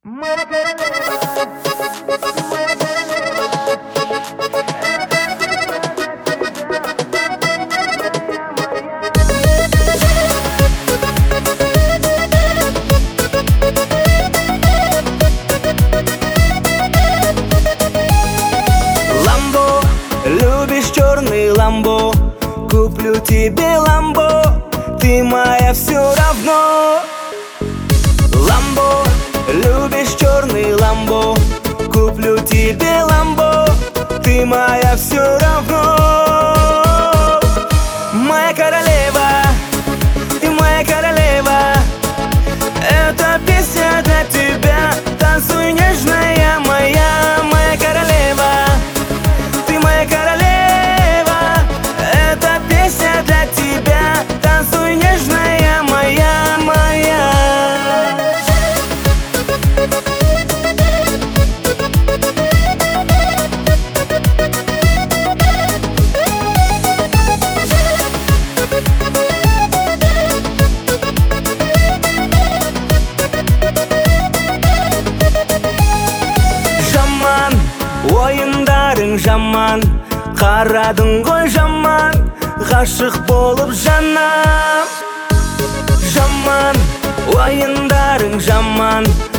Моя королева, моя Ламбо, любишь черный ламбо, куплю тебе ламбо, ты моя все равно. Ламбо, любишь черный ламбо, куплю тебе ламбо, ты моя все равно. Моя королева, ты моя королева, эта песня для тебя, танцуй нежная моя. Моя королева, ты моя королева, эта песня для тебя, танцуй нежная моя, моя. Жаман, ойындарың жаман, қарадың ғой жаман, ғашық болып жанам. Жаман, ойындарың жаман,